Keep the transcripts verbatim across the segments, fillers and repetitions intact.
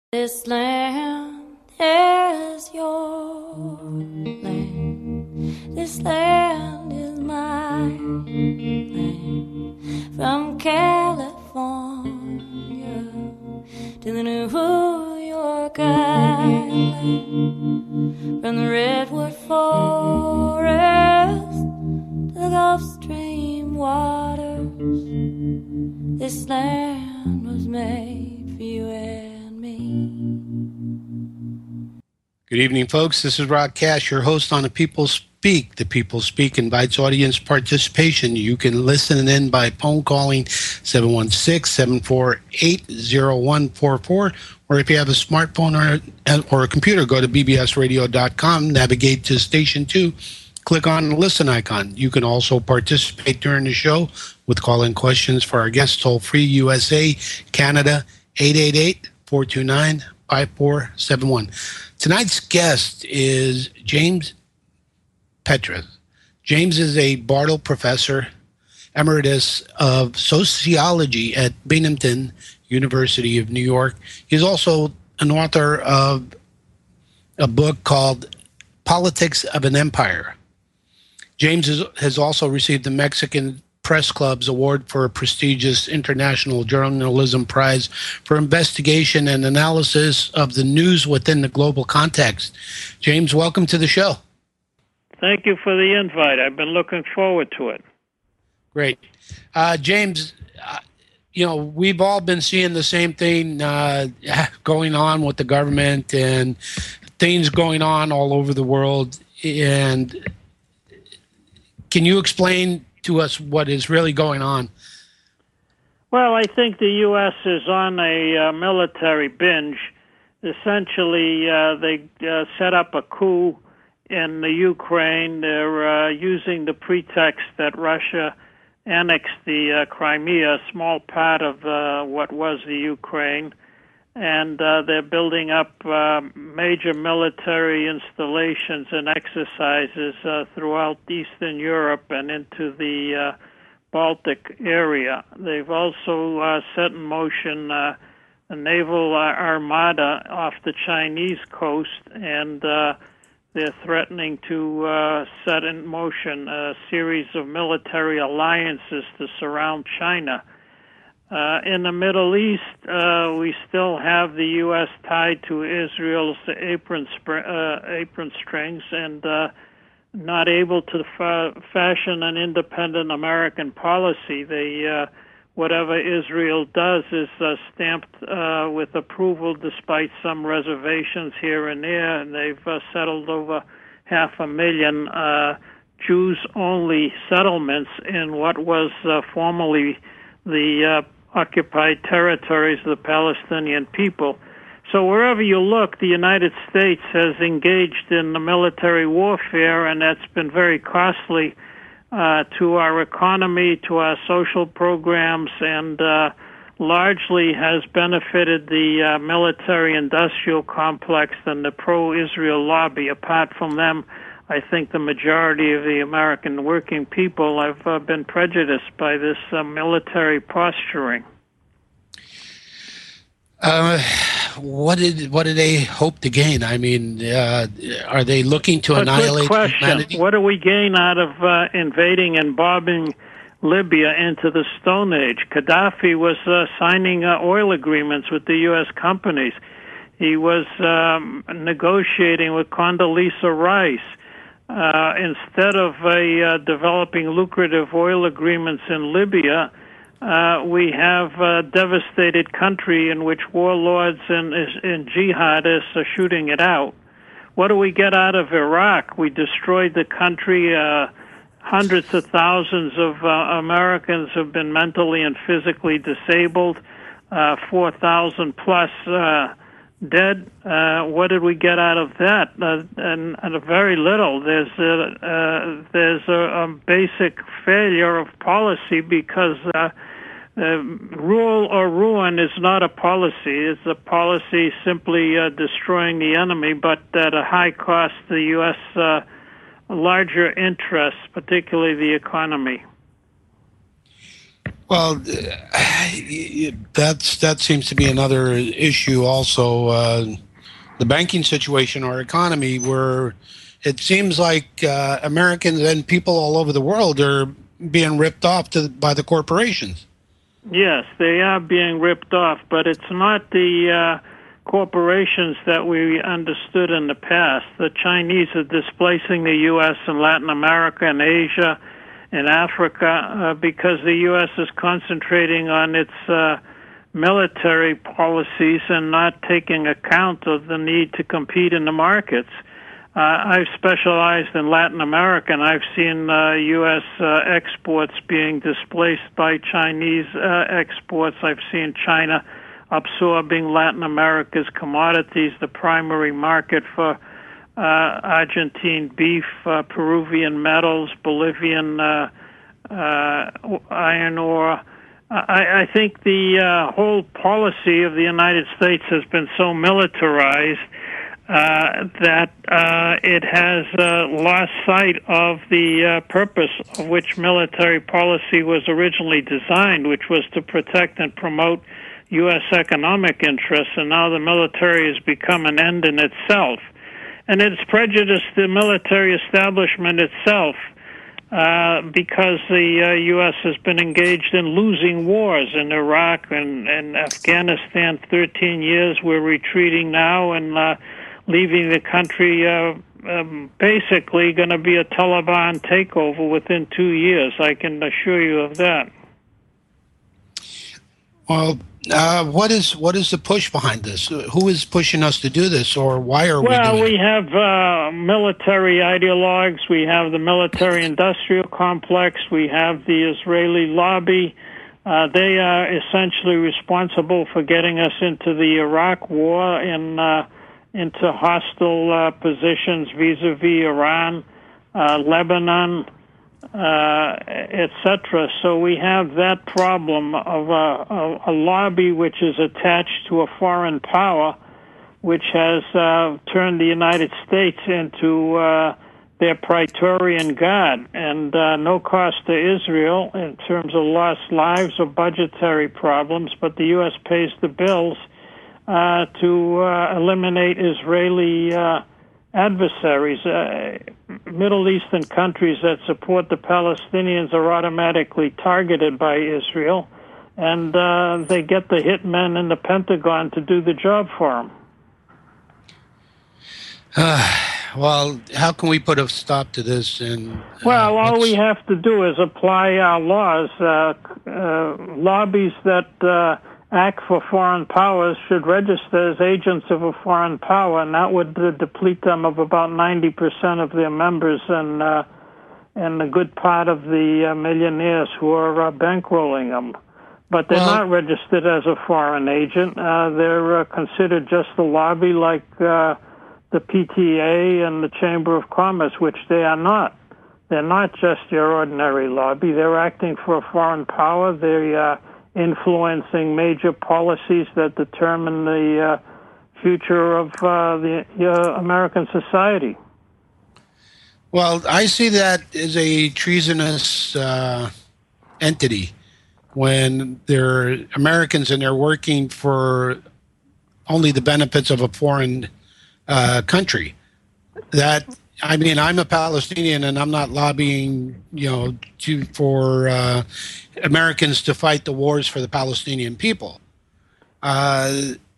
This land is your land. This land is my land. From California to the New York Island, from the Redwood Forest to the Gulf Stream waters, this land was made for you and me. Good evening, folks. This is Rod Cash, your host on The People Speak. The People Speak invites audience participation. You can listen in by phone calling seven one six, seven four eight, zero one four four, or if you have a smartphone or, or a computer, go to b b s radio dot com, navigate to station two, click on the listen icon. You can also participate during the show with call-in questions for our guests, toll-free U S A, Canada, eight eight eight, four two nine, five four seven one. Tonight's guest is James Petras. James is a Bartle Professor Emeritus of Sociology at Binghamton University of New York. He's also an author of a book called Politics of an Empire. James is, has also received the Mexican Press Club's award for a prestigious International Journalism Prize for investigation and analysis of the news within the global context. James, welcome to the show. Thank you for the invite. I've been looking forward to it. Great. Uh, James, uh, you know, we've all been seeing the same thing uh, going on with the government and things going on all over the world. And can you explain to us what is really going on? Well, I think the U S is on a uh, military binge. Essentially, uh, they uh, set up a coup in the Ukraine. They're uh, using the pretext that Russia annexed the uh, Crimea, a small part of uh, what was the Ukraine, and uh, they're building up uh, major military installations and exercises uh, throughout Eastern Europe and into the uh, Baltic area. They've also uh, set in motion uh, a naval uh, armada off the Chinese coast, and uh, they're threatening to uh, set in motion a series of military alliances to surround China. Uh, in the Middle East, uh, we still have the U S tied to Israel's apron, sp- uh, apron strings and uh, not able to fa- fashion an independent American policy. They, uh, whatever Israel does is uh, stamped uh, with approval despite some reservations here and there, and they've uh, settled over half a million uh, Jews-only settlements in what was uh, formerly the uh, occupied territories of the Palestinian people. So wherever you look, the United States has engaged in the military warfare, and that's been very costly uh, to our economy, to our social programs, and uh, largely has benefited the uh, military-industrial complex and the pro-Israel lobby. Apart from them, I think the majority of the American working people have uh, been prejudiced by this uh, military posturing. Uh, what did what do they hope to gain? I mean, uh, are they looking to a annihilate good question. humanity? What do we gain out of uh, invading and bombing Libya into the Stone Age? Gaddafi was uh, signing uh, oil agreements with the U S companies. He was um, negotiating with Condoleezza Rice. Uh, instead of uh, uh, developing lucrative oil agreements in Libya, uh, we have a devastated country in which warlords and, and jihadists are shooting it out. What do we get out of Iraq? We destroyed the country. Uh, hundreds of thousands of uh, Americans have been mentally and physically disabled. Uh, four thousand plus uh, dead. Uh, what did we get out of that? Uh, and, and very little. There's a, uh, there's a, a basic failure of policy because uh, uh, rule or ruin is not a policy. It's a policy simply uh, destroying the enemy, but at a high cost to the U S uh, larger interests, particularly the economy. Well, that's that seems to be another issue. Also, uh, the banking situation, our economy, where it seems like uh, Americans and people all over the world are being ripped off to, by the corporations. Yes, they are being ripped off, but it's not the uh, corporations that we understood in the past. The Chinese are displacing the U S and Latin America and Asia and Africa uh, because the U S is concentrating on its uh, military policies and not taking account of the need to compete in the markets. Uh, I've specialized in Latin America, and I've seen uh, U S uh, exports being displaced by Chinese uh, exports. I've seen China absorbing Latin America's commodities, the primary market for uh, Argentine beef, uh, Peruvian metals, Bolivian uh, uh, iron ore. I, I think the uh, whole policy of the United States has been so militarized Uh, that uh, it has uh, lost sight of the uh, purpose of which military policy was originally designed, which was to protect and promote U S economic interests, and now the military has become an end in itself. And it's prejudiced the military establishment itself uh, because the uh, U S has been engaged in losing wars in Iraq and, and Afghanistan, thirteen years. We're retreating now, and uh, leaving the country uh, um, basically going to be a Taliban takeover within two years. I can assure you of that. Well, uh, what is what is the push behind this? Who is pushing us to do this, or why are well, we doing Well, we it? have uh, military ideologues. We have the military-industrial complex. We have the Israeli lobby. Uh, they are essentially responsible for getting us into the Iraq war and uh, into hostile uh, positions vis-a-vis Iran, uh, Lebanon, uh, et cetera. So we have that problem of a, a, a lobby which is attached to a foreign power, which has uh, turned the United States into uh, their Praetorian Guard, and uh, no cost to Israel in terms of lost lives or budgetary problems, but the U S pays the bills Uh, to uh, eliminate Israeli uh, adversaries. Uh, Middle Eastern countries that support the Palestinians are automatically targeted by Israel, and uh, they get the hitmen in the Pentagon to do the job for them. Uh, well, how can we put a stop to this? And uh, well, all we have to do is apply our laws. Uh, uh, lobbies that uh, act for foreign powers should register as agents of a foreign power, and that would uh, deplete them of about ninety percent of their members and uh, and a good part of the uh, millionaires who are uh, bankrolling them. But they're well, not registered as a foreign agent. Uh, they're uh, considered just a lobby like uh, the P T A and the Chamber of Commerce, which they are not. They're not just your ordinary lobby. They're acting for a foreign power. They uh, influencing major policies that determine the uh, future of uh, the uh, American society. Well, I see that as a treasonous uh, entity when they're Americans and they're working for only the benefits of a foreign uh, country. That I mean, I'm a Palestinian, and I'm not lobbying, you know, to for uh, Americans to fight the wars for the Palestinian people. Uh,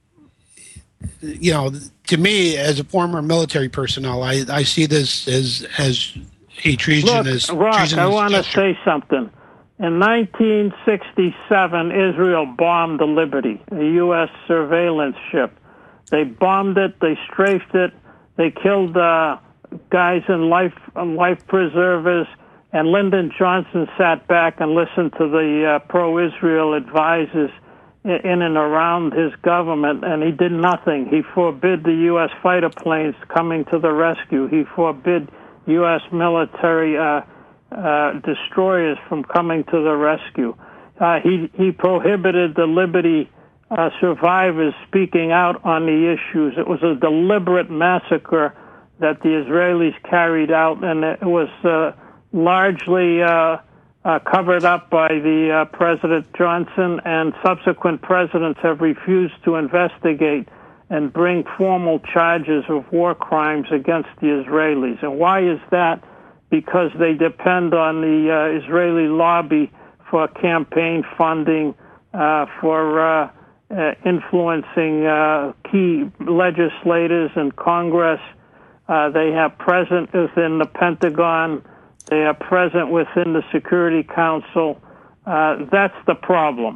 you know, to me, as a former military personnel, I, I see this as as a treasonous. Look, Rock, treasonous I want to say something. In nineteen sixty-seven, Israel bombed the Liberty, a U S surveillance ship. They bombed it. They strafed it. They killed Uh, guys in life life preservers, and Lyndon Johnson sat back and listened to the uh, pro-Israel advisors in and around his government, and he did nothing. He forbid the U S fighter planes coming to the rescue. He forbid U S military uh, uh, destroyers from coming to the rescue. Uh, he, he prohibited the Liberty uh, survivors speaking out on the issues. It was a deliberate massacre that the Israelis carried out, and it was uh, largely uh, uh, covered up by the uh, President Johnson, and subsequent presidents have refused to investigate and bring formal charges of war crimes against the Israelis. And why is that? Because they depend on the uh, Israeli lobby for campaign funding, uh, for uh, uh, influencing uh, key legislators in Congress. Uh, they have present within the Pentagon. They are present within the Security Council. Uh, that's the problem.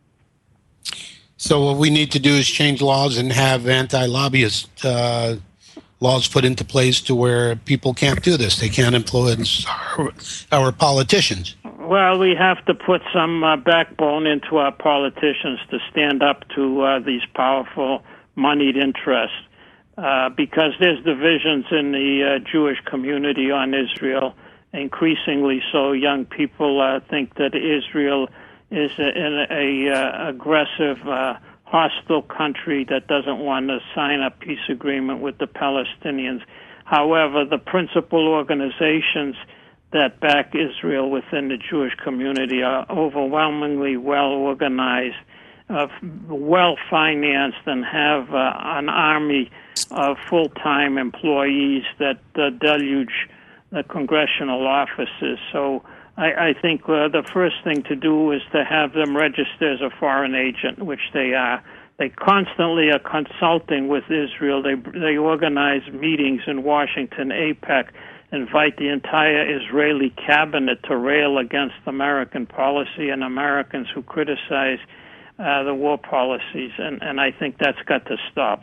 So what we need to do is change laws and have anti-lobbyist uh, laws put into place to where people can't do this. They can't influence our, our politicians. Well, we have to put some uh, backbone into our politicians to stand up to uh, these powerful moneyed interests, uh, because there's divisions in the uh, Jewish community on Israel. Increasingly so, young people uh, think that Israel is a, in a, a uh, aggressive, uh, hostile country that doesn't want to sign a peace agreement with the Palestinians. However, the principal organizations that back Israel within the Jewish community are overwhelmingly well organized, uh, well financed, and have uh, an army of full-time employees that uh, deluge the congressional offices. So I, I think uh, the first thing to do is to have them register as a foreign agent, which they are. They constantly are consulting with Israel. They they organize meetings in Washington, AIPAC, invite the entire Israeli cabinet to rail against American policy and Americans who criticize uh, the war policies. And, and I think that's got to stop.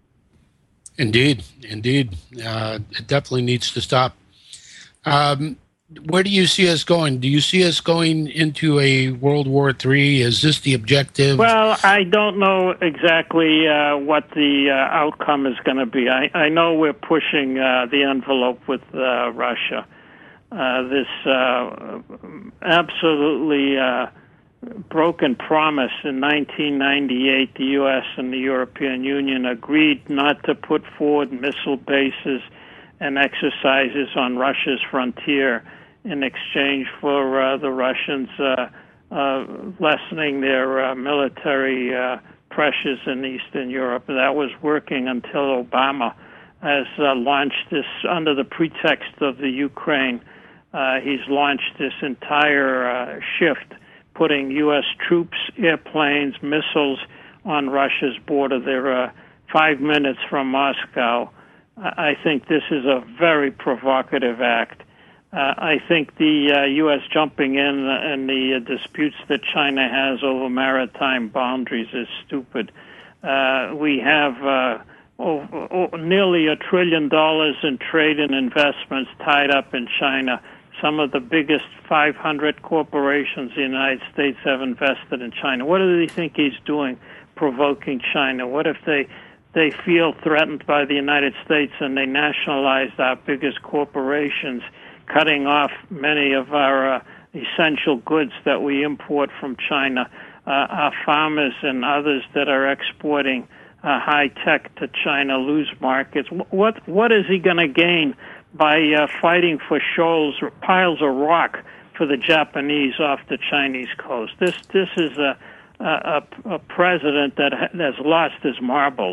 Indeed, indeed. Uh, it definitely needs to stop. Um, where do you see us going? Do you see us going into a World War Three? Is this the objective? Well, I don't know exactly uh, what the uh, outcome is going to be. I, I know we're pushing uh, the envelope with uh, Russia. Uh, this uh, absolutely uh, broken promise in nineteen ninety-eight, the U S and the European Union agreed not to put forward missile bases and exercises on Russia's frontier in exchange for uh, the Russians uh, uh, lessening their uh, military uh, pressures in Eastern Europe. That was working until Obama has uh, launched this under the pretext of the Ukraine. Uh, he's launched this entire uh, shift, putting U S troops, airplanes, missiles on Russia's border. They're uh, five minutes from Moscow. I think this is a very provocative act. Uh, I think the uh, U S jumping in and the uh, disputes that China has over maritime boundaries is stupid. Uh, we have uh, over, over nearly a trillion dollars in trade and investments tied up in China. Some of the biggest five hundred corporations in the United States have invested in China. What do they think he's doing, provoking China? What if they... they feel threatened by the United States and they nationalized our biggest corporations, cutting off many of our uh, essential goods that we import from China, uh, our farmers and others that are exporting uh, high tech to China lose markets. What what is he going to gain by uh, fighting for shoals or piles of rock for the Japanese off the Chinese coast? This this is a a, a president that has lost his marbles.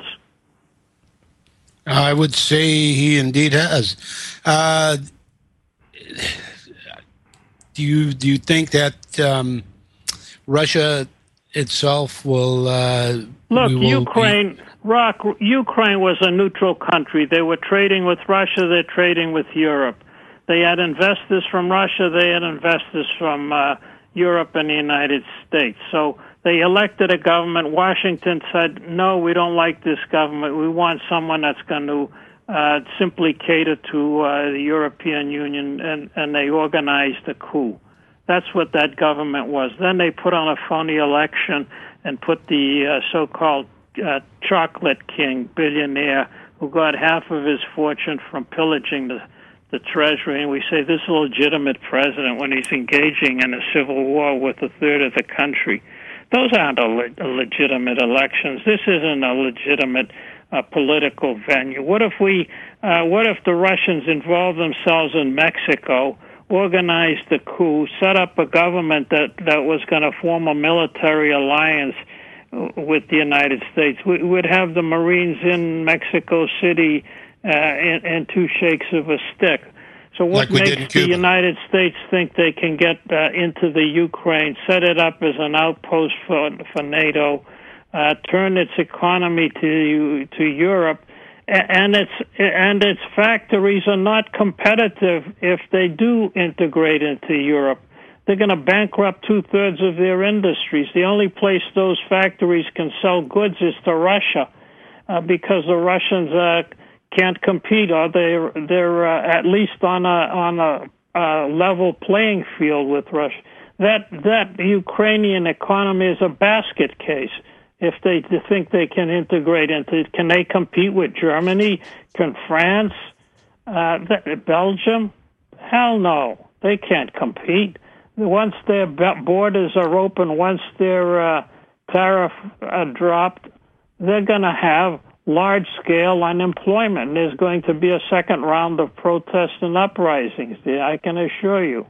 I would say he indeed has. Uh, do you do you think that um, Russia itself will uh, look? will Ukraine, be... Rock, Ukraine was a neutral country. They were trading with Russia. They're trading with Europe. They had investors from Russia. They had investors from uh, Europe and the United States. So they elected a government. Washington said, no, we don't like this government. We want someone that's going to uh, simply cater to uh, the European Union, and, and they organized a coup. That's what that government was. Then they put on a phony election and put the uh, so-called uh, chocolate king, billionaire, who got half of his fortune from pillaging the, the treasury. And we say this is a legitimate president when he's engaging in a civil war with a third of the country. Those aren't a, le- a legitimate elections. This isn't a legitimate uh, political venue. What if we? Uh, what if the Russians involve themselves in Mexico, organized the coup, set up a government that, that was going to form a military alliance with the United States. We would have the Marines in Mexico City uh, in, in two shakes of a stick. So what like makes the United States think they can get uh, into the Ukraine, set it up as an outpost for, for NATO, uh, turn its economy to to Europe, and its and its factories are not competitive if they do integrate into Europe? They're going to bankrupt two-thirds of their industries. The only place those factories can sell goods is to Russia, uh, because the Russians uh, can't compete, or they're, they're uh, at least on a on a uh, level playing field with Russia. That that Ukrainian economy is a basket case. If they think they can integrate into it, can they compete with Germany? Can France? Uh, Belgium? Hell no, they can't compete. Once their borders are open, once their uh, tariff are dropped, they're going to have large-scale unemployment. There's going to be a second round of protests and uprisings, I can assure you.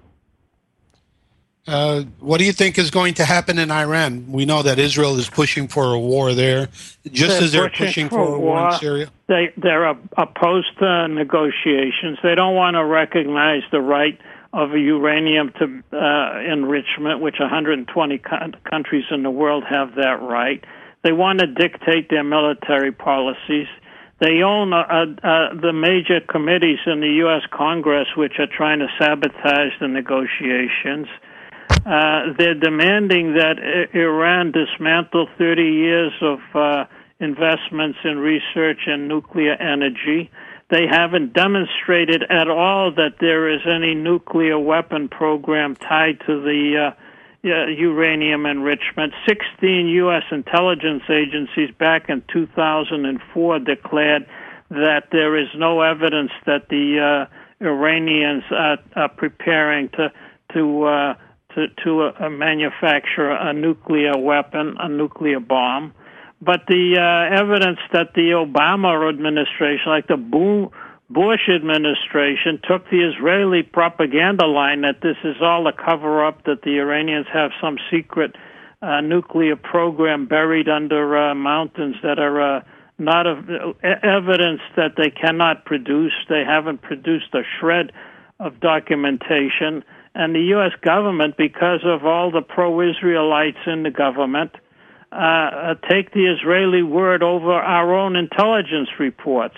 Uh, what do you think is going to happen in Iran? We know that Israel is pushing for a war there, just they're as they're pushing, pushing for, for a war, war in Syria. They, they're opposed to negotiations. They don't want to recognize the right of uranium to uh, enrichment, which one hundred twenty co- countries in the world have that right. They want to dictate their military policies. They own uh, uh, the major committees in the U S Congress, which are trying to sabotage the negotiations. Uh, they're demanding that I- Iran dismantle thirty years of uh, investments in research and nuclear energy. They haven't demonstrated at all that there is any nuclear weapon program tied to the uh, uh, uranium enrichment. sixteen U S intelligence agencies back in two thousand four declared that there is no evidence that the uh, Iranians are, are preparing to to uh, to, to uh, manufacture a nuclear weapon, a nuclear bomb. But the uh, evidence that the Obama administration, like the Bush administration, took the Israeli propaganda line that this is all a cover-up, that the Iranians have some secret uh, nuclear program buried under uh, mountains that are uh, not of, uh, evidence that they cannot produce. They haven't produced a shred of documentation. And the U S government, because of all the pro-Israelites in the government, Uh, take the Israeli word over our own intelligence reports.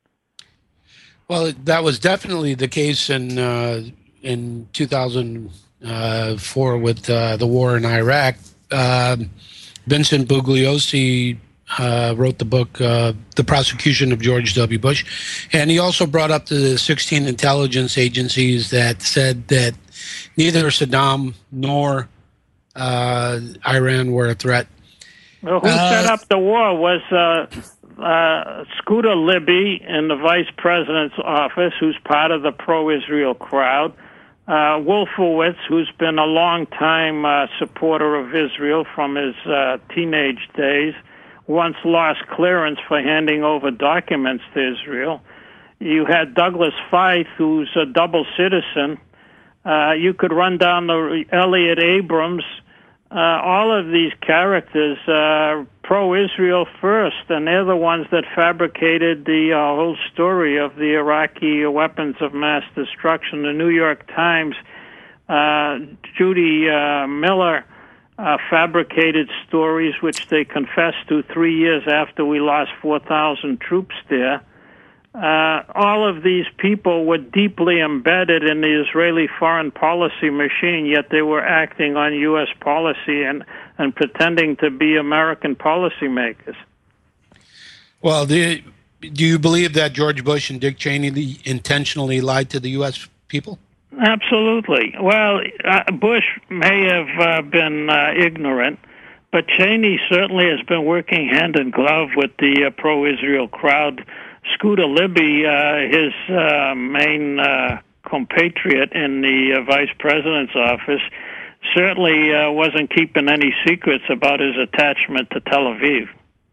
Well, that was definitely the case in uh, in two thousand four with uh, the war in Iraq. Uh, Vincent Bugliosi uh, wrote the book uh, "The Prosecution of George W. Bush," and he also brought up the sixteen intelligence agencies that said that neither Saddam nor uh, Iran were a threat. Well, who uh, set up the war was uh, uh, Scooter Libby in the vice president's office, who's part of the pro-Israel crowd. Uh, Wolfowitz, who's been a long-time uh, supporter of Israel from his uh, teenage days, once lost clearance for handing over documents to Israel. You had Douglas Feith, who's a double citizen. Uh, you could run down the Elliot Abrams. Uh, all of these characters are uh, pro-Israel first, and they're the ones that fabricated the uh, whole story of the Iraqi weapons of mass destruction. The New York Times, uh, Judy uh, Miller uh, fabricated stories which they confessed to three years after we lost four thousand troops there. Uh, all of these people were deeply embedded in the Israeli foreign policy machine, yet they were acting on U S policy and, and pretending to be American policymakers. Well, do you, do you believe that George Bush and Dick Cheney intentionally lied to the U S people? Absolutely. Well, uh, Bush may have uh, been uh, ignorant, but Cheney certainly has been working hand in glove with the uh, pro-Israel crowd. Scooter Libby, uh, his uh, main uh, compatriot in the uh, vice president's office, certainly uh, wasn't keeping any secrets about his attachment to Tel Aviv.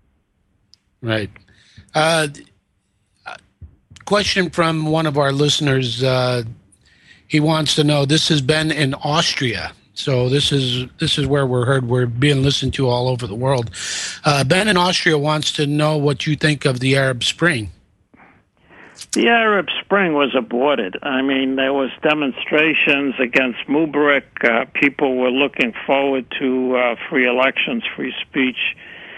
Right. Uh, question from one of our listeners. Uh, He wants to know, this has been in Austria. So this is this is where we're heard. We're being listened to all over the world. Uh, Ben in Austria wants to know what you think of the Arab Spring. The Arab Spring was aborted. I mean, there was demonstrations against Mubarak. Uh, people were looking forward to uh, free elections, free speech.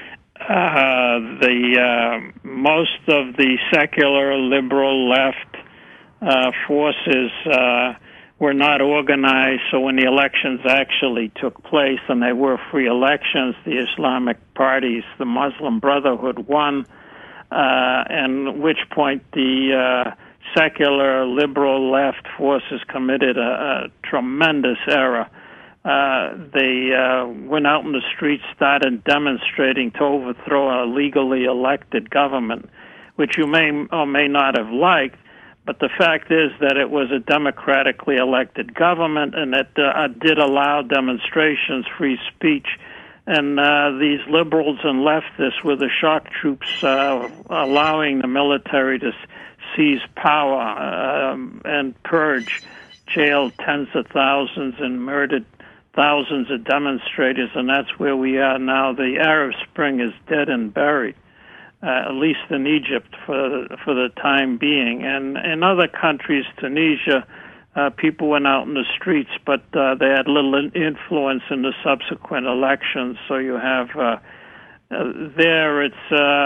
Uh, the uh, most of the secular, liberal, left uh, forces uh, were not organized. So when the elections actually took place, and they were free elections, the Islamic parties, the Muslim Brotherhood, won. Uh, and at which point the uh, secular, liberal, left forces committed a, a tremendous error. Uh, they uh, went out in the streets, started demonstrating to overthrow a legally elected government, which you may or may not have liked. But the fact is that it was a democratically elected government, and it uh, did allow demonstrations, free speech. And uh, these liberals and leftists were the shock troops uh, allowing the military to seize power um, and purge, jailed tens of thousands and murdered thousands of demonstrators. And that's where we are now. The Arab Spring is dead and buried, uh, at least in Egypt for, for the time being. And in other countries, Tunisia, Uh, people went out in the streets, but uh, they had little influence in the subsequent elections. So you have uh, uh, there, it's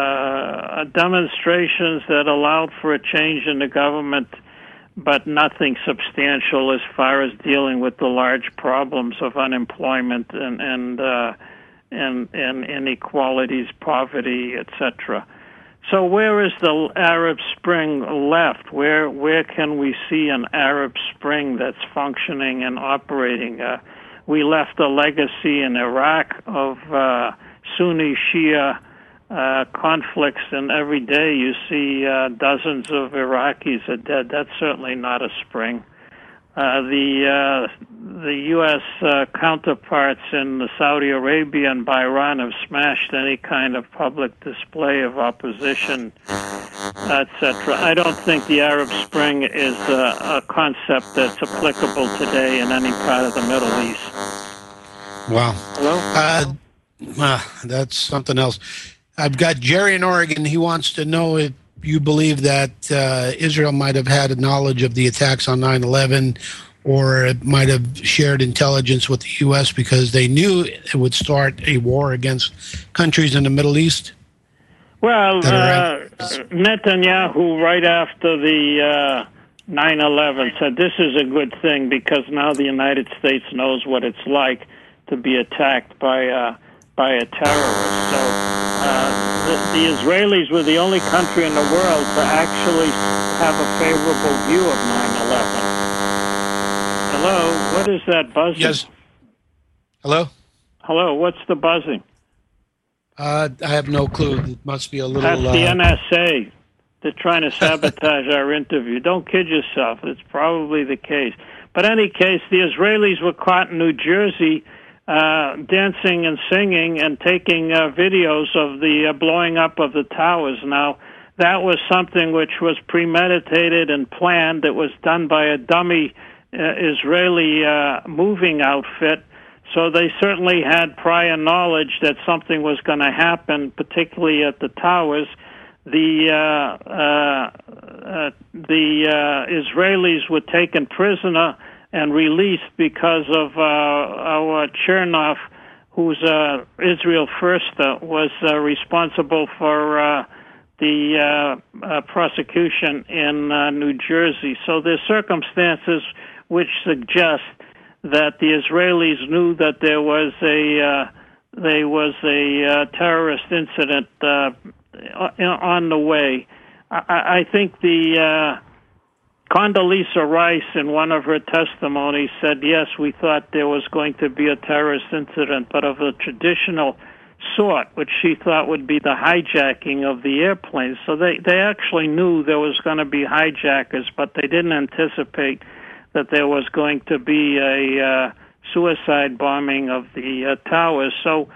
uh, demonstrations that allowed for a change in the government, but nothing substantial as far as dealing with the large problems of unemployment and and uh, and, and inequalities, poverty, et cetera. So where is the Arab Spring left? Where where can we see an Arab Spring that's functioning and operating? Uh, we left a legacy in Iraq of uh, Sunni Shia uh, conflicts, and every day you see uh, dozens of Iraqis are dead. That's certainly not a spring. Uh, the uh, the U S uh, counterparts in the Saudi Arabia and Bahrain have smashed any kind of public display of opposition, et cetera. I don't think the Arab Spring is a, a concept that's applicable today in any part of the Middle East. Wow. Hello? Uh, uh, that's something else. I've got Jerry in Oregon. He wants to know if you believe that uh, Israel might have had a knowledge of the attacks on nine eleven, or it might have shared intelligence with the U S because they knew it would start a war against countries in the Middle East? Well, uh, Netanyahu, right after the uh, nine eleven, said this is a good thing because now the United States knows what it's like to be attacked by uh, by a terrorist. So uh, the, the Israelis were the only country in the world to actually have a favorable view of nine eleven. Hello, what is that buzzing? Yes. Hello? Hello, what's the buzzing? Uh, I have no clue. It must be a little... That's the uh, N S A. They're trying to sabotage our interview. Don't kid yourself. It's probably the case. But in any case, the Israelis were caught in New Jersey uh, dancing and singing and taking uh, videos of the uh, blowing up of the towers. Now, that was something which was premeditated and planned. It was done by a dummy uh, Israeli uh, moving outfit. So they certainly had prior knowledge that something was going to happen, particularly at the towers. The uh, uh, uh, the uh, Israelis were taken prisoner and released because of uh, our Chernoff, who's uh, Israel First, uh, was uh, responsible for uh, the uh, uh, prosecution in uh, New Jersey. So there's circumstances which suggest that the Israelis knew that there was a uh, there was a uh, terrorist incident uh, on the way. I, I think the uh, Condoleezza Rice, in one of her testimonies, said, yes, we thought there was going to be a terrorist incident, but of a traditional sort, which she thought would be the hijacking of the airplanes. So they, they actually knew there was going to be hijackers, but they didn't anticipate that there was going to be a uh, suicide bombing of the uh, towers. So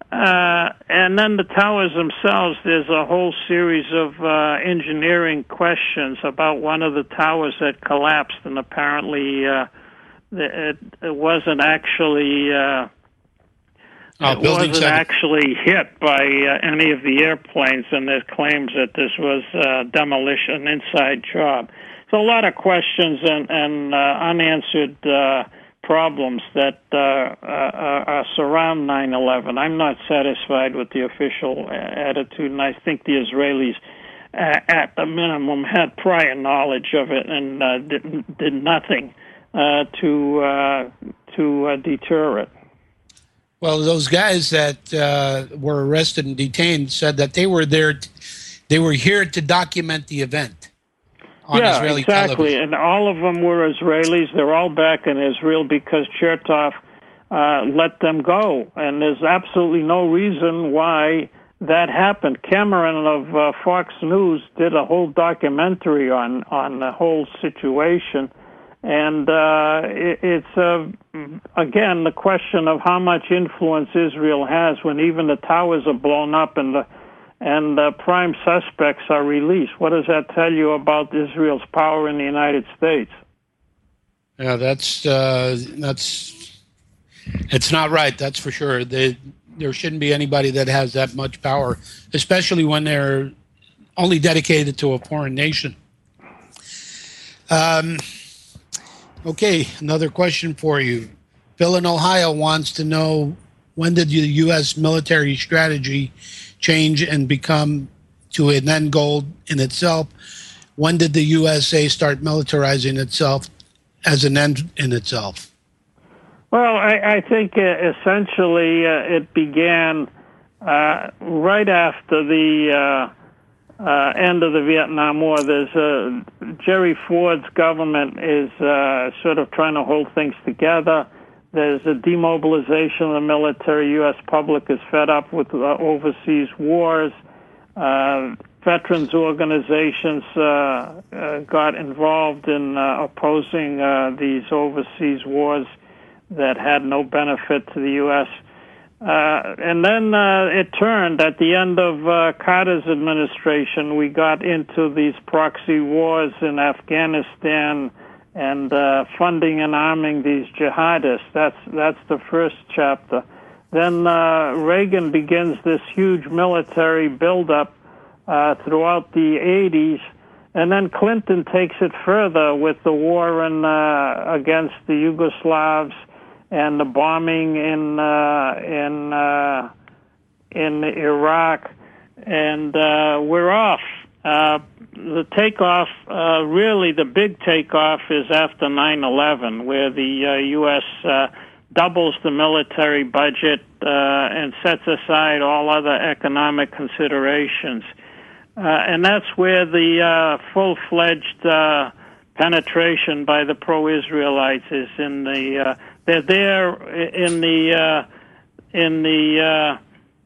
Uh, and then the towers themselves, there's a whole series of uh, engineering questions about one of the towers that collapsed, and apparently uh, it, it wasn't actually uh, oh, it wasn't seven. actually hit by uh, any of the airplanes, and there's claims that this was uh, demolition, an inside job. So a lot of questions and, and uh, unanswered uh, problems that uh, uh, uh, surround nine eleven. I'm not satisfied with the official attitude, and I think the Israelis, uh, at the minimum, had prior knowledge of it and uh, did, did nothing uh, to uh, to uh, deter it. Well, those guys that uh, were arrested and detained said that they were there, t- they were here to document the event. On yeah, Israeli exactly. television. And all of them were Israelis. They're all back in Israel because Chertoff uh, let them go. And there's absolutely no reason why that happened. Cameron of uh, Fox News did a whole documentary on, on the whole situation. And uh, it, it's, uh, again, the question of how much influence Israel has when even the towers are blown up and the and uh, prime suspects are released. What does that tell you about Israel's power in the United States? Yeah, that's uh, that's it's not right. That's for sure. They, there shouldn't be anybody that has that much power, especially when they're only dedicated to a foreign nation. Um, okay, another question for you. Phil in Ohio wants to know, when did the U S military strategy change and become to an end goal in itself? When did the U S A start militarizing itself as an end in itself? Well, I, I think uh, essentially uh, it began uh, right after the uh, uh, end of the Vietnam War. There's uh, Jerry Ford's government is uh, sort of trying to hold things together. There's a demobilization of the military. U S public is fed up with uh, overseas wars. Uh, veterans organizations uh, uh, got involved in uh, opposing uh, these overseas wars that had no benefit to the U S. Uh, and then uh, it turned at the end of uh, Carter's administration. We got into these proxy wars in Afghanistan, and uh, funding and arming these jihadists. That's that's the first chapter. Then uh, Reagan begins this huge military buildup uh, throughout the eighties, and then Clinton takes it further with the war in, uh, against the Yugoslavs and the bombing in uh, in uh, in Iraq, and uh, we're off. Uh, the takeoff, uh, really the big takeoff is after nine eleven, where the uh, U S uh, doubles the military budget uh, and sets aside all other economic considerations. Uh, and that's where the uh, full-fledged uh, penetration by the pro-Israelites is in the, uh, they're there in the, uh, in the, uh,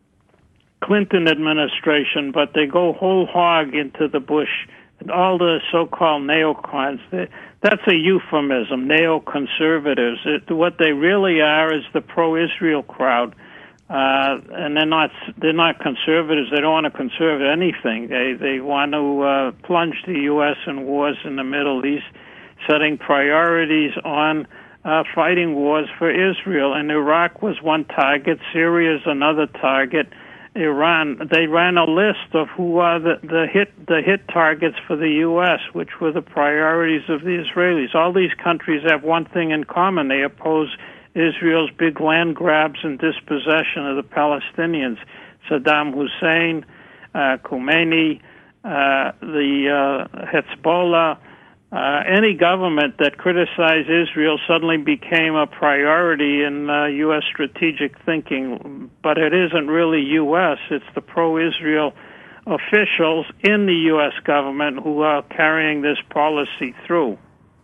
Clinton administration, but they go whole hog into the Bush and all the so-called neocons. That's a euphemism, neoconservatives. It, what they really are is the pro-Israel crowd, uh, and they're not they're not conservatives. They don't want to conserve anything. They they want to uh, plunge the U S in wars in the Middle East, setting priorities on uh, fighting wars for Israel. And Iraq was one target. Syria is another target. Iran, they ran a list of who are the, the hit the hit targets for the U S, which were the priorities of the Israelis. All these countries have one thing in common: they oppose Israel's big land grabs and dispossession of the Palestinians. Saddam Hussein, uh, Khomeini, uh, the uh, Hezbollah. Uh, any government that criticized Israel suddenly became a priority in uh, U S strategic thinking, but it isn't really U S. It's the pro-Israel officials in the U S government who are carrying this policy through.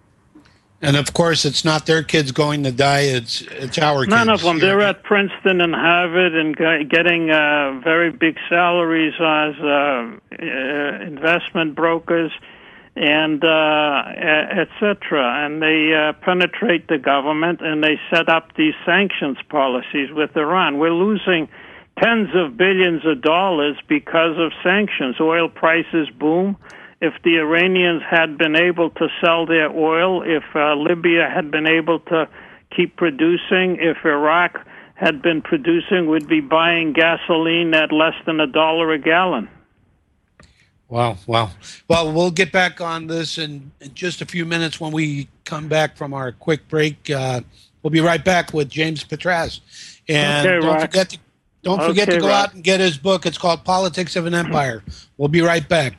And of course, it's not their kids going to die; it's it's our kids. None of them. They're at Princeton and Harvard and getting uh, very big salaries as uh, uh, investment brokers, and uh, et cetera. And they uh, penetrate the government, and they set up these sanctions policies with Iran. We're losing tens of billions of dollars because of sanctions. Oil prices boom. If the Iranians had been able to sell their oil, if uh, Libya had been able to keep producing, if Iraq had been producing, we'd be buying gasoline at less than a dollar a gallon. Wow, wow. Well, we'll get back on this in, in just a few minutes when we come back from our quick break. Uh, we'll be right back with James Petras. And okay, don't Rock. forget to don't Okay, forget to go Rock. out and get his book. It's called Politics of an Empire. We'll be right back.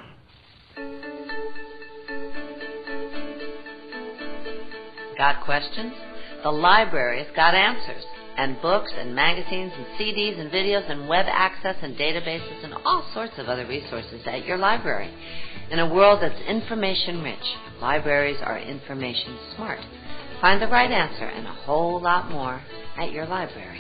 Got questions? The library's got answers. And books and magazines and C Ds and videos and web access and databases and all sorts of other resources at your library. In a world that's information rich, libraries are information smart. Find the right answer and a whole lot more at your library.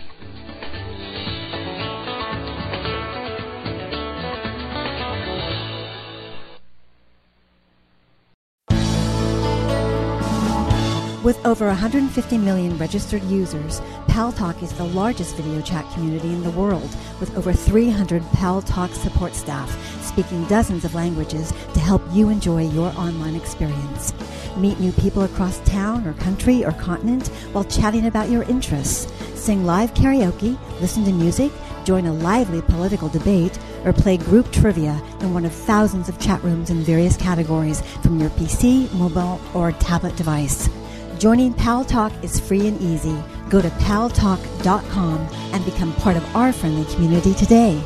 With over one hundred fifty million registered users, Paltalk is the largest video chat community in the world, with over three hundred Paltalk support staff speaking dozens of languages to help you enjoy your online experience. Meet new people across town or country or continent while chatting about your interests. Sing live karaoke, listen to music, join a lively political debate, or play group trivia in one of thousands of chat rooms in various categories from your P C, mobile, or tablet device. Joining Paltalk is free and easy. Go to paltalk dot com and become part of our friendly community today.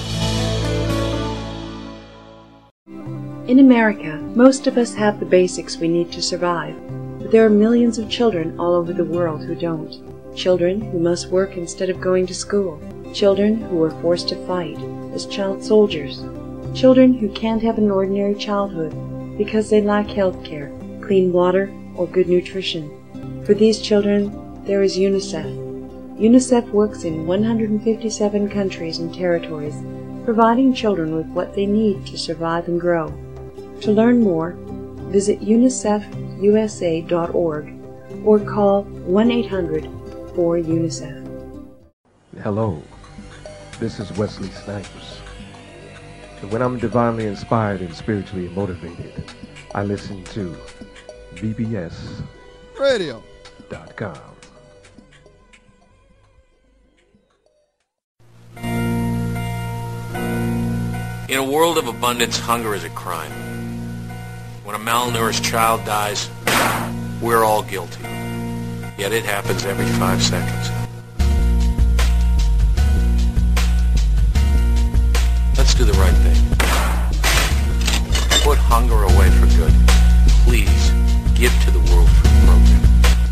In America, most of us have the basics we need to survive, but there are millions of children all over the world who don't. Children who must work instead of going to school. Children who are forced to fight as child soldiers. Children who can't have an ordinary childhood because they lack health care, clean water, or good nutrition. For these children, there is UNICEF. UNICEF works in one hundred fifty-seven countries and territories, providing children with what they need to survive and grow. To learn more, visit unicef u s a dot org or call one eight hundred four UNICEF. Hello, this is Wesley Snipes. And when I'm divinely inspired and spiritually motivated, I listen to B B S radio dot com. In a world of abundance, hunger is a crime. When a malnourished child dies, we're all guilty. Yet it happens every five seconds. Let's do the right thing. Put hunger away for good. Please, give to the World Food Program.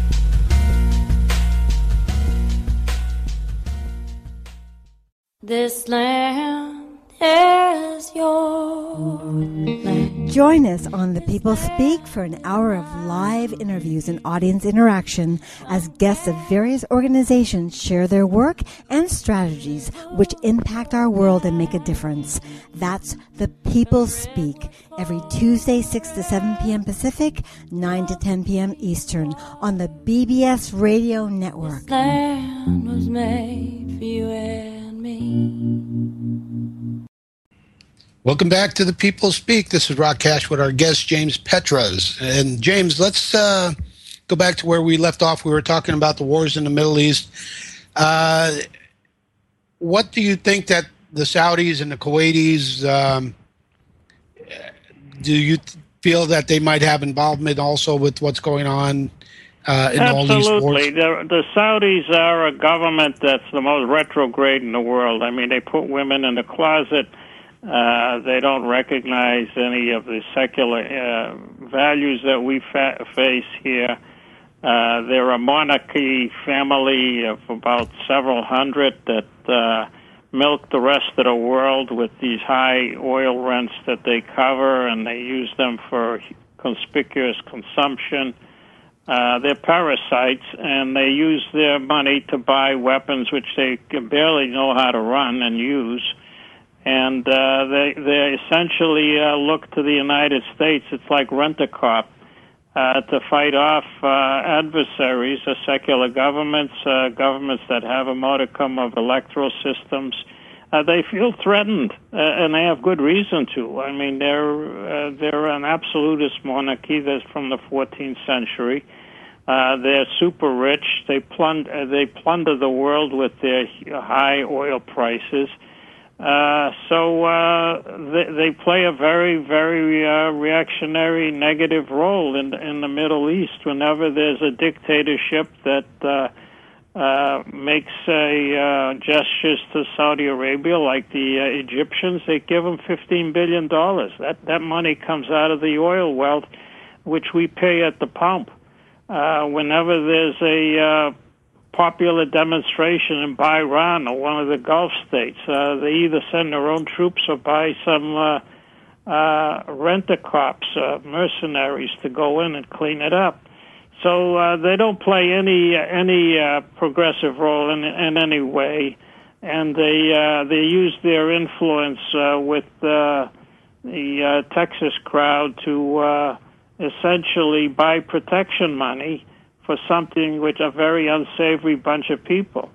This land is your land. Join us on The People Speak for an hour of live interviews and audience interaction as guests of various organizations share their work and strategies which impact our world and make a difference. That's The People Speak, every Tuesday, six to seven p.m. Pacific, nine to ten p.m. Eastern, on the B B S Radio Network. This land was made for you and me. Welcome back to The People Speak. This is Rock Cash with our guest, James Petras. And James, let's uh, go back to where we left off. We were talking about the wars in the Middle East. Uh, what do you think that the Saudis and the Kuwaitis, um, do you feel that they might have involvement also with what's going on uh, in all these wars? Absolutely. The, the Saudis are a government that's the most retrograde in the world. I mean, they put women in the closet. Uh, they don't recognize any of the secular uh, values that we fa- face here. Uh, they're a monarchy family of about several hundred that uh, milk the rest of the world with these high oil rents that they cover, and they use them for conspicuous consumption. Uh, they're parasites, and they use their money to buy weapons which they barely know how to run and use. And uh, they they essentially uh, look to the United States. It's like Rent-A-Cop. uh, to fight off uh, adversaries, uh, secular governments, uh, governments that have a modicum of electoral systems. Uh, they feel threatened, uh, and they have good reason to. I mean, they're uh, they're an absolutist monarchy that's from the fourteenth century. Uh, they're super rich. They plunder, they plunder the world with their high oil prices. Uh, so uh, they, they play a very, very uh, reactionary, negative role in in the Middle East. Whenever there's a dictatorship that uh, uh, makes a uh, gestures to Saudi Arabia, like the uh, Egyptians, they give them fifteen billion dollars. That that money comes out of the oil wealth, which we pay at the pump. Uh, whenever there's a uh, popular demonstration in Bahrain or one of the Gulf states, uh, they either send their own troops or buy some uh, uh, rent-a-cops, uh, mercenaries, to go in and clean it up. So uh, they don't play any any uh, progressive role in, in any way, and they uh, they use their influence uh, with uh, the uh, Texas crowd to Uh, essentially buy protection money for something which a very unsavory bunch of people.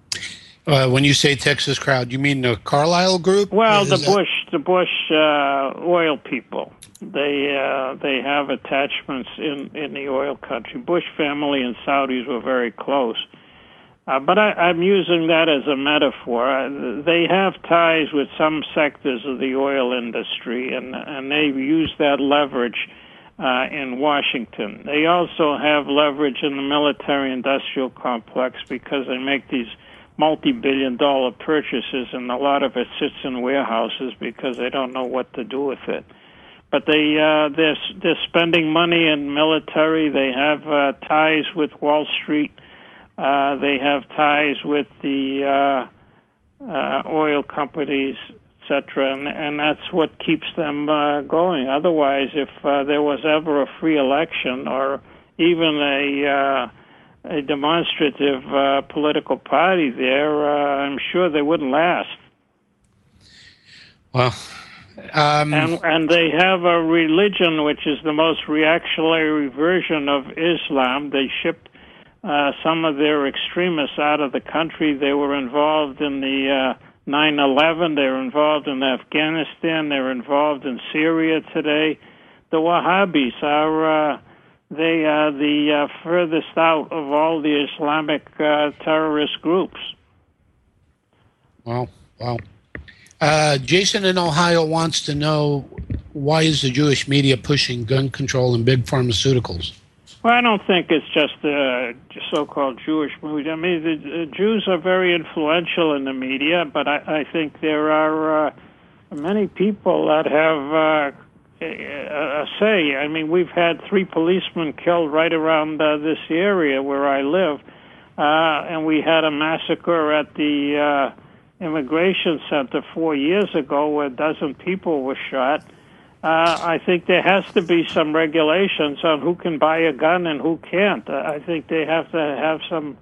Uh, when you say Texas crowd, you mean the Carlyle Group? Well, Is the that... Bush, the Bush uh, oil people. They uh, they have attachments in, in the oil country. Bush family and Saudis were very close. Uh, but I, I'm using that as a metaphor. Uh, they have ties with some sectors of the oil industry, and and they've used that leverage Uh, in Washington. They also have leverage in the military-industrial complex because they make these multi-billion dollar purchases, and a lot of it sits in warehouses because they don't know what to do with it. But they, uh, they're, they're spending money in military. They have uh, ties with Wall Street. Uh, they have ties with the uh, uh, oil companies, et cetera, and, and that's what keeps them uh, going. Otherwise, if uh, there was ever a free election or even a uh, a demonstrative uh, political party there, uh, I'm sure they wouldn't last. Well, um... and and they have a religion which is the most reactionary version of Islam. They shipped uh, some of their extremists out of the country. They were involved in the uh, nine eleven, they're involved in Afghanistan, they're involved in Syria today. The Wahhabis are uh, they are the uh, furthest out of all the Islamic uh, terrorist groups. Wow, wow. Uh, Jason in Ohio wants to know, why is the Jewish media pushing gun control and big pharmaceuticals? Well, I don't think it's just the so-called Jewish media. I mean, the, the Jews are very influential in the media, but I, I think there are uh, many people that have uh, a, a say. I mean, we've had three policemen killed right around uh, this area where I live, uh, and we had a massacre at the uh, immigration center four years ago where a dozen people were shot. Uh, I think there has to be some regulations on who can buy a gun and who can't. Uh, I think they have to have some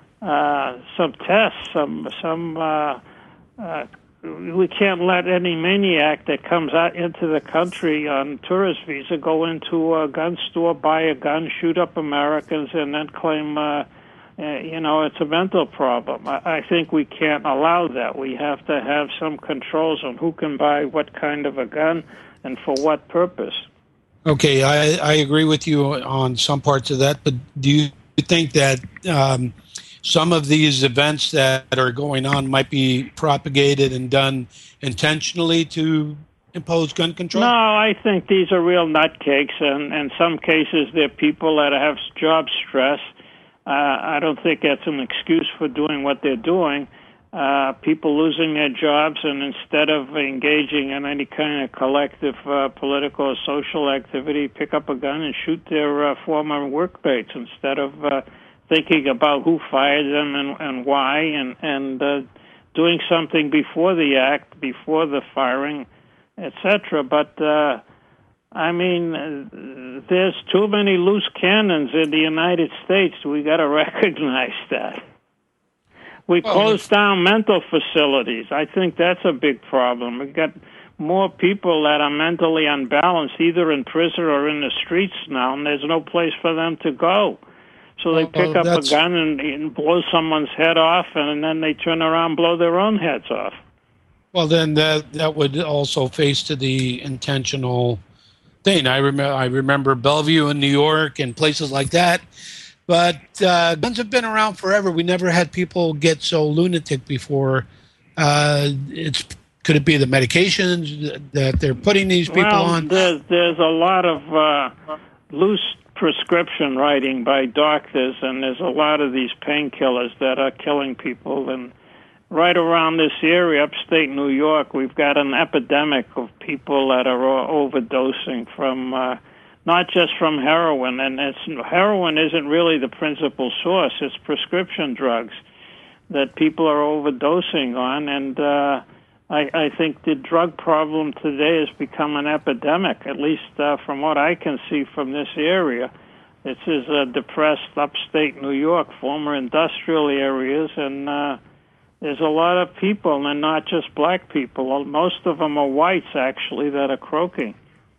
uh, some tests. Some some. Uh, uh, we can't let any maniac that comes out into the country on tourist visa go into a gun store, buy a gun, shoot up Americans, and then claim, uh, uh, you know, it's a mental problem. I, I think we can't allow that. We have to have some controls on who can buy what kind of a gun and for what purpose. Okay, I, I agree with you on some parts of that, but do you think that um, some of these events that are going on might be propagated and done intentionally to impose gun control? No, I think these are real nutcakes, and in some cases they're people that have job stress. Uh, I don't think that's an excuse for doing what they're doing. Uh, people losing their jobs, and instead of engaging in any kind of collective uh, political or social activity, pick up a gun and shoot their uh, former workmates instead of uh, thinking about who fired them and, and why, and, and uh, doing something before the act, before the firing, et cetera. But, uh, I mean, uh, there's too many loose cannons in the United States. We got to recognize that. We well, closed down mental facilities. I think that's a big problem. We got more people that are mentally unbalanced, either in prison or in the streets now, and there's no place for them to go. So they pick well, up a gun and, and blow someone's head off, and then they turn around and blow their own heads off. Well, then that that would also face to the intentional thing. I remember I remember Bellevue in New York and places like that. But uh, guns have been around forever. We never had people get so lunatic before. Uh, it's could it be the medications that they're putting these people well, on? There's, there's a lot of uh, loose prescription writing by doctors, and there's a lot of these painkillers that are killing people. And right around this area, upstate New York, we've got an epidemic of people that are overdosing from uh, not just from heroin. And it's, heroin isn't really the principal source. It's prescription drugs that people are overdosing on. And uh, I, I think the drug problem today has become an epidemic, at least uh, from what I can see from this area. This is a depressed upstate New York, former industrial areas, and uh, there's a lot of people, and not just black people. Most of them are whites, actually, that are croaking.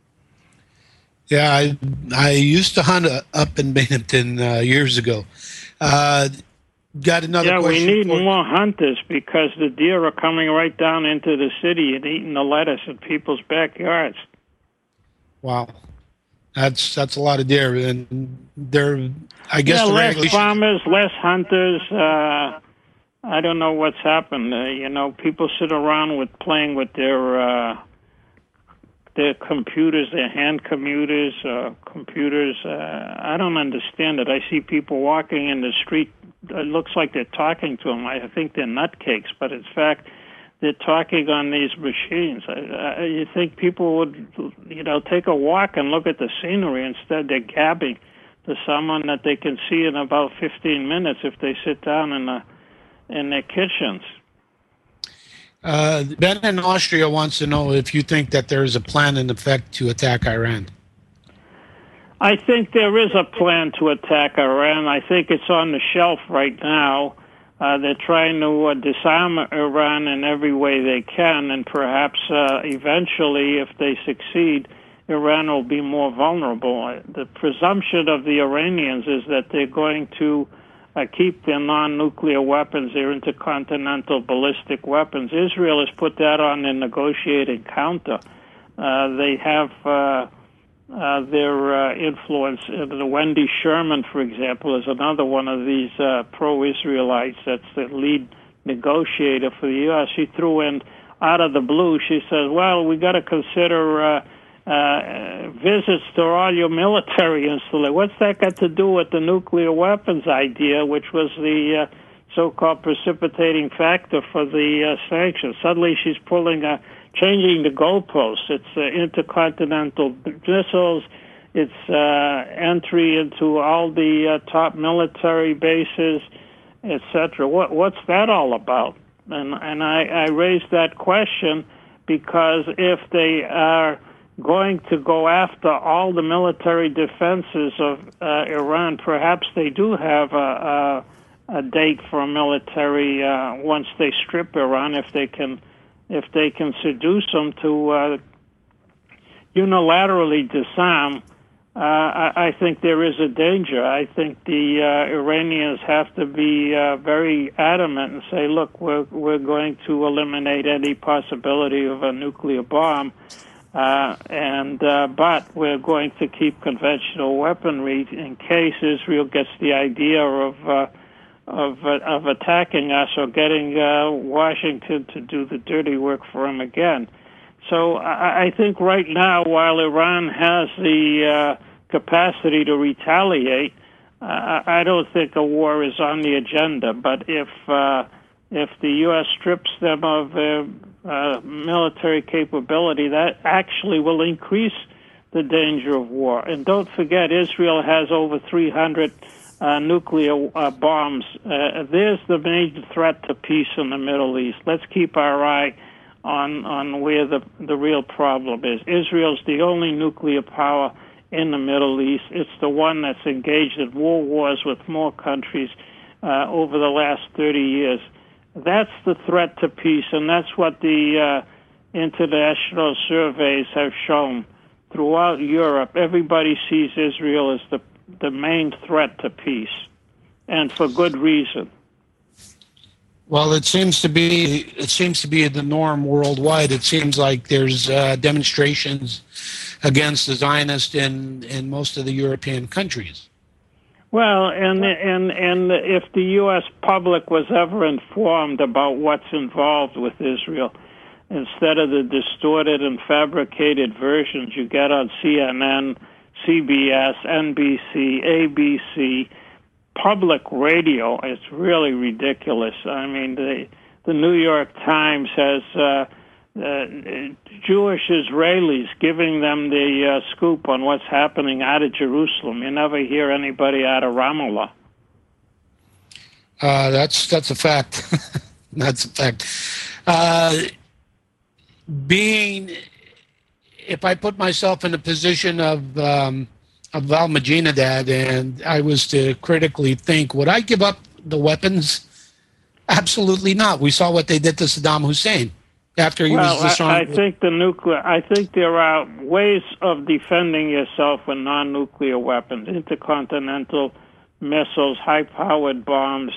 Yeah, I, I used to hunt uh, up in Binghamton uh, years ago. Uh, got another yeah, question. Yeah, we need for... more hunters because the deer are coming right down into the city and eating the lettuce in people's backyards. Wow. That's that's a lot of deer. And they're, I guess... Yeah, the less regulation... farmers, less hunters. Uh, I don't know what's happened. Uh, you know, people sit around with playing with their... Uh, their computers, their hand computers, uh, computers. Uh, I don't understand it. I see people walking in the street. It looks like they're talking to them. I think they're nutcakes, but in fact, they're talking on these machines. I, I, you think people would, you know, take a walk and look at the scenery. Instead, they're gabbing to someone that they can see in about fifteen minutes if they sit down in the in their kitchens. Uh, Ben in Austria wants to know if you think that there is a plan in effect to attack Iran. I think there is a plan to attack Iran. I think it's on the shelf right now. Uh, they're trying to uh, disarm Iran in every way they can, and perhaps uh, eventually, if they succeed, Iran will be more vulnerable. The presumption of the Iranians is that they're going to Uh, keep their non-nuclear weapons, their intercontinental ballistic weapons. Israel has put that on their negotiating counter. Uh, they have uh, uh, their uh, influence. Uh, the Wendy Sherman, for example, is another one of these uh, pro-Israelites that's the lead negotiator for the U S. She threw in, out of the blue, she says, well, we got to consider uh, Uh, visits to all your military installations. What's that got to do with the nuclear weapons idea, which was the uh, so-called precipitating factor for the uh, sanctions? Suddenly she's pulling, uh, changing the goalposts. It's uh, intercontinental missiles. It's uh, entry into all the uh, top military bases, et cetera. What, what's that all about? And, and I, I raised that question because if they are going to go after all the military defenses of uh, Iran, perhaps they do have a, a, a date for a military uh, once they strip Iran, if they can, if they can seduce them to uh, unilaterally disarm. Uh, I, I think there is a danger. I think the uh, Iranians have to be uh, very adamant and say, look, we're we're going to eliminate any possibility of a nuclear bomb. Uh, and uh, but we're going to keep conventional weaponry in case Israel gets the idea of uh, of uh, of attacking us or getting uh, Washington to do the dirty work for them again. So I, I think right now, while Iran has the uh, capacity to retaliate, uh, I don't think a war is on the agenda. But if uh, if the U S strips them of their uh, military capability, that actually will increase the danger of war. And don't forget, Israel has over three hundred uh, nuclear uh, bombs. Uh, there's the major threat to peace in the Middle East. Let's keep our eye on, on where the, the real problem is. Israel's the only nuclear power in the Middle East. It's the one that's engaged in war wars with more countries uh, over the last thirty years. That's the threat to peace, and that's what the uh, international surveys have shown throughout Europe, everybody sees Israel as the the main threat to peace, and for good reason. Well, it seems to be it seems to be the norm worldwide. It seems like there's uh, demonstrations against the Zionists in in most of the European countries. Well, and and and if the U S public was ever informed about what's involved with Israel, instead of the distorted and fabricated versions you get on C N N, C B S, N B C, A B C, public radio, it's really ridiculous. I mean, the the New York Times has uh, uh, Jewish Israelis giving them the uh, scoop on what's happening out of Jerusalem. You never hear anybody out of Ramallah. Uh, that's that's a fact. That's a fact. Uh, being, if I put myself in the position of um, of Val Majinadad and I was to critically think, would I give up the weapons? Absolutely not. We saw what they did to Saddam Hussein after he well, was disarmed. I, I think the nuclear. I think there are ways of defending yourself with non-nuclear weapons, intercontinental missiles, high-powered bombs,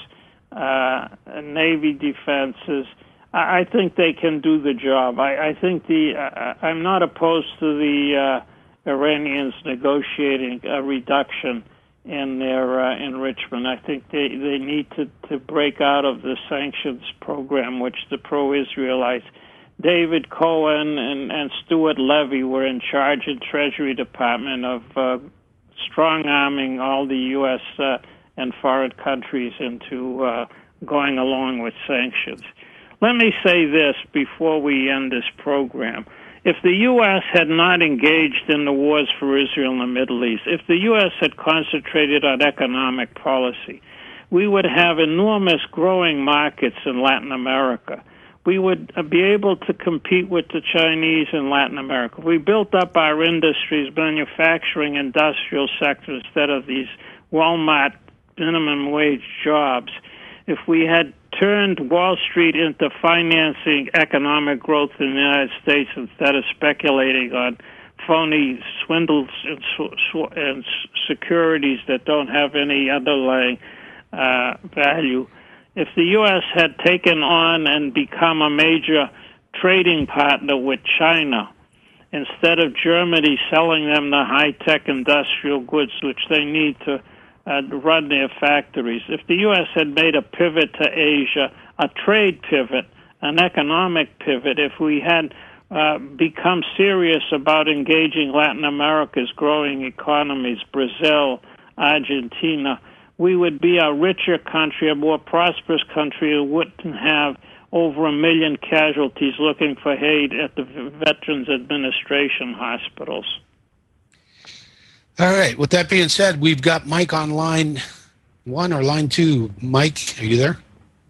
uh, Navy defenses. I, I think they can do the job. I, I think the. Uh, I'm not opposed to the uh, Iranians negotiating a reduction in their uh, enrichment. I think they, they need to, to break out of the sanctions program, which the pro-Israelites, David Cohen and, and Stuart Levy, were in charge of the Treasury Department of uh, strong-arming all the U S uh, and foreign countries into uh, going along with sanctions. Let me say this before we end this program. If the U S had not engaged in the wars for Israel in the Middle East, if the U S had concentrated on economic policy, we would have enormous growing markets in Latin America. We would be able to compete with the Chinese in Latin America. We built up our industries, manufacturing, industrial sector, instead of these Walmart minimum wage jobs. If we had turned Wall Street into financing economic growth in the United States instead of speculating on phony swindles and, sw- and securities that don't have any underlying uh, value, if the U S had taken on and become a major trading partner with China, instead of Germany selling them the high-tech industrial goods which they need to Uh, run their factories. If the U S had made a pivot to Asia, a trade pivot, an economic pivot, if we had uh, become serious about engaging Latin America's growing economies, Brazil, Argentina, we would be a richer country, a more prosperous country who wouldn't have over a million casualties looking for aid at the Veterans Administration hospitals. All right. With that being said, we've got Mike on line one or line two. Mike, are you there?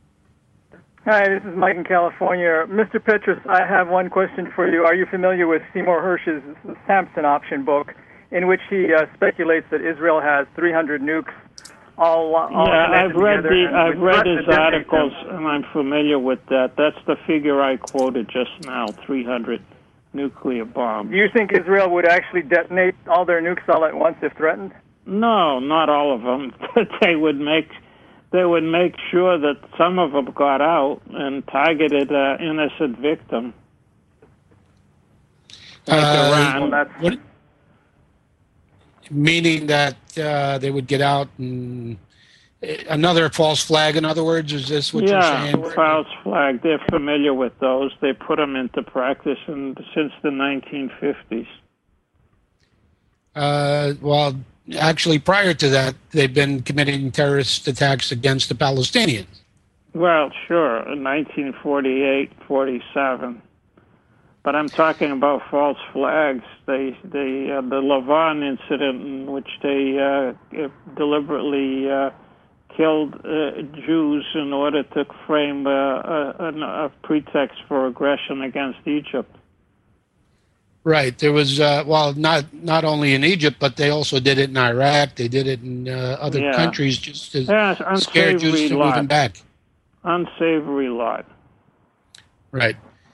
Hi, this is Mike in California. Mister Petrus, I have one question for you. Are you familiar with Seymour Hersh's Samson option book, in which he uh, speculates that Israel has three hundred nukes all, all yeah, I've read the I've read his articles, them. and I'm familiar with that. That's the figure I quoted just now, three hundred nuclear bombs. Do you think Israel would actually detonate all their nukes all at once if threatened? No, not all of them. they would make they would make sure that some of them got out and targeted an innocent victim. Like uh, Iran. Well, that's... What, meaning that uh, they would get out and another false flag, in other words? Is this what yeah, you're saying? Yeah, false flag. They're familiar with those. They put them into practice in, since the nineteen fifties. Uh, well, actually, prior to that, they've been committing terrorist attacks against the Palestinians. Well, sure, in nineteen forty-eight, forty-seven. But I'm talking about false flags. They, they, uh, the Lavon incident, in which they uh, deliberately uh, killed uh, Jews in order to frame uh, a, a pretext for aggression against Egypt. Right. There was, uh, well, not not only in Egypt, but they also did it in Iraq. They did it in uh, other yeah. countries just to yeah, scare Jews to move them back. Unsavory lot. Right.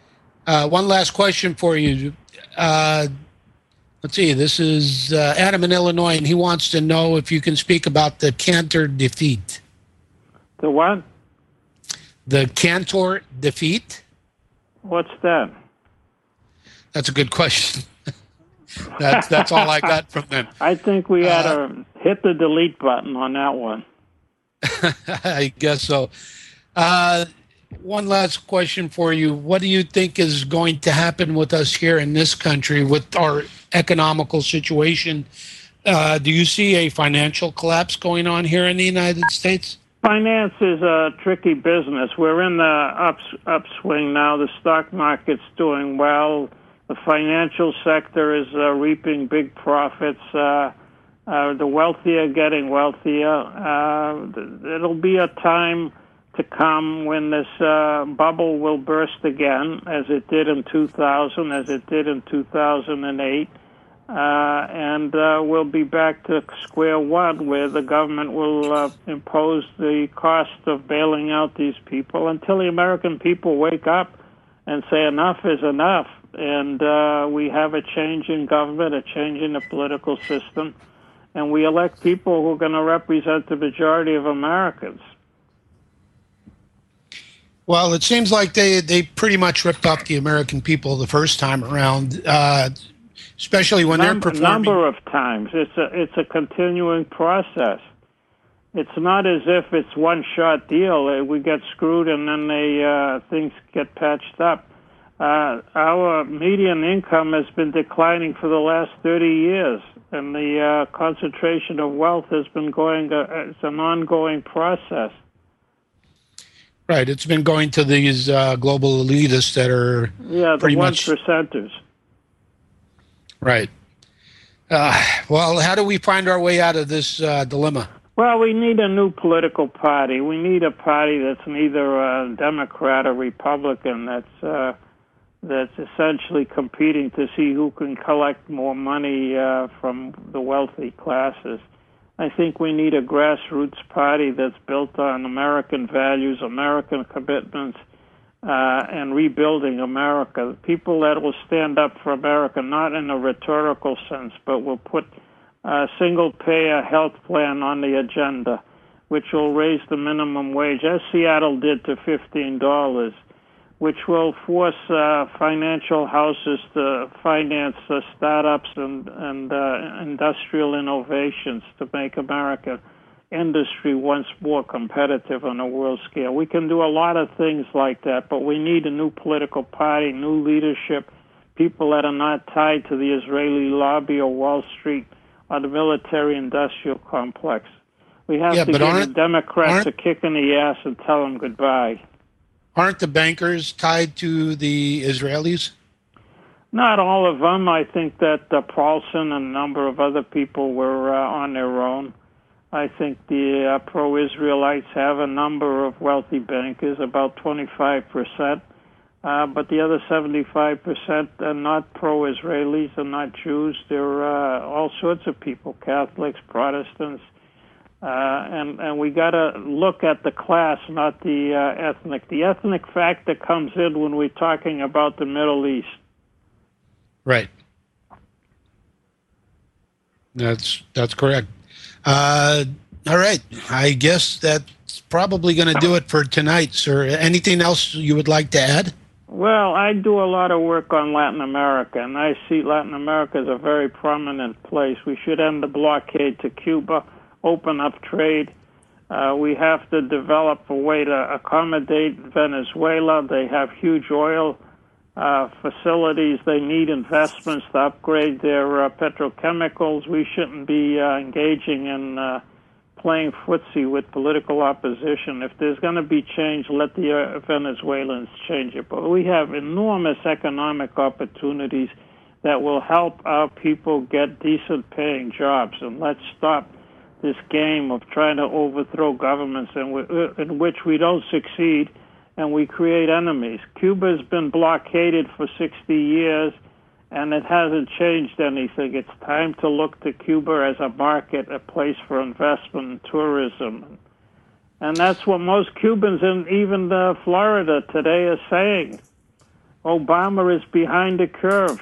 Uh, one last question for you. Uh, let's see. This is uh, Adam in Illinois, and he wants to know if you can speak about the Cantor defeat. The what? The Cantor defeat? What's that? That's a good question. that's that's all I got from them. I think we had Uh, to hit the delete button on that one. I guess so. Uh, one last question for you. What do you think is going to happen with us here in this country with our economical situation? Uh, do you see a financial collapse going on here in the United States? Finance is a tricky business. We're in the ups, upswing now. The stock market's doing well. The financial sector is uh, reaping big profits. Uh, uh, the wealthy are getting wealthier. Uh, it'll be a time to come when this uh, bubble will burst again, as it did in two thousand, as it did in two thousand eight. Uh, and uh, we'll be back to square one, where the government will uh, impose the cost of bailing out these people until the American people wake up and say enough is enough. And uh, we have a change in government, a change in the political system, and we elect people who are going to represent the majority of Americans. Well, it seems like they, they pretty much ripped off the American people the first time around, uh, especially when Number, they're performing. number of times. It's a it's a continuing process. It's not as if it's one shot deal. We get screwed and then they uh, things get patched up. Uh, our median income has been declining for the last thirty years, and the uh, concentration of wealth has been going. Uh, it's an ongoing process. Right, it's been going to these uh, global elitists that are Yeah, the pretty one much percenters. right. Uh, well, how do we find our way out of this uh, dilemma? Well, we need a new political party. We need a party that's neither a Democrat or Republican. That's uh, that's essentially competing to see who can collect more money uh, from the wealthy classes. I think we need a grassroots party that's built on American values, American commitments, uh, and rebuilding America. People that will stand up for America, not in a rhetorical sense, but will put a single-payer health plan on the agenda, which will raise the minimum wage, as Seattle did, to fifteen dollars, which will force uh, financial houses to finance uh, startups and, and uh, industrial innovations to make America industry once more competitive on a world scale. We can do a lot of things like that, but we need a new political party, new leadership, people that are not tied to the Israeli lobby or Wall Street or the military-industrial complex. We have Yeah, to but give the aren't- Democrats aren't- a kick in the ass and tell them goodbye. Aren't the bankers tied to the Israelis? Not all of them. I think that uh, Paulson and a number of other people were uh, on their own. I think the uh, pro-Israelites have a number of wealthy bankers, about twenty-five percent. Uh, but the other seventy-five percent are not pro-Israelis and not Jews. They're uh, all sorts of people, Catholics, Protestants. Uh, and, and we got to look at the class, not the uh, ethnic. The ethnic factor comes in when we're talking about the Middle East. Right. That's that's correct. Uh, all right. I guess that's probably going to do it for tonight, sir. Anything else you would like to add? Well, I do a lot of work on Latin America, and I see Latin America as a very prominent place. We should end the blockade to Cuba, open up trade. Uh, we have to develop a way to accommodate Venezuela. They have huge oil uh, facilities. They need investments to upgrade their uh, petrochemicals. We shouldn't be uh, engaging in uh, playing footsie with political opposition. If there's going to be change, let the uh, Venezuelans change it. But we have enormous economic opportunities that will help our people get decent paying jobs. And let's stop this game of trying to overthrow governments in, w- in which we don't succeed and we create enemies. Cuba's been blockaded for sixty years, and it hasn't changed anything. It's time to look to Cuba as a market, a place for investment and tourism. And that's what most Cubans in even uh, Florida today are saying. Obama is behind the curve.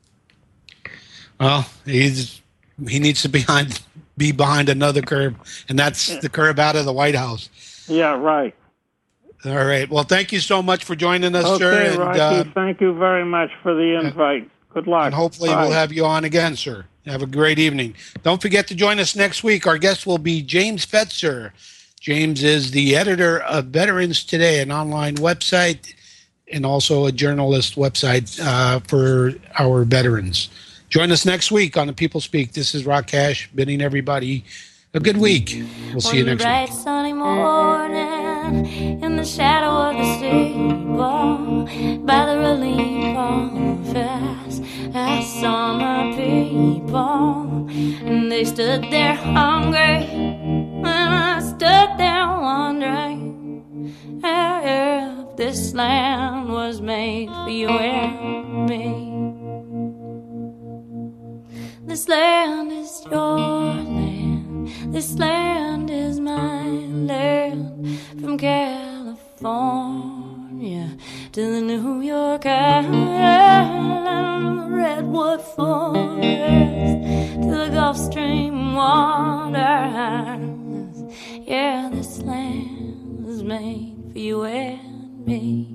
Well, he's he needs to behind be behind another curve, and that's the curve out of the White House. Yeah, right. All right. Well, thank you so much for joining us, okay, sir. Okay, and, Rocky, uh, thank you very much for the invite. Good luck. And hopefully Bye. we'll have you on again, sir. Have a great evening. Don't forget to join us next week. Our guest will be James Fetzer. James is the editor of Veterans Today, an online website, and also a journalist website uh, for our veterans. Join us next week on The People Speak. This is Rock Cash, bidding everybody a good week. We'll see you next bright week. Sunny morning, in the shadow of the steeple, by the relief office, I saw my people, and they stood there hungry, and I stood there wondering if this land was made for you and me. This land is your land, this land is my land, from California to the New York Island, the Redwood Forest to the Gulf Stream waters. Yeah, this land is made for you and me.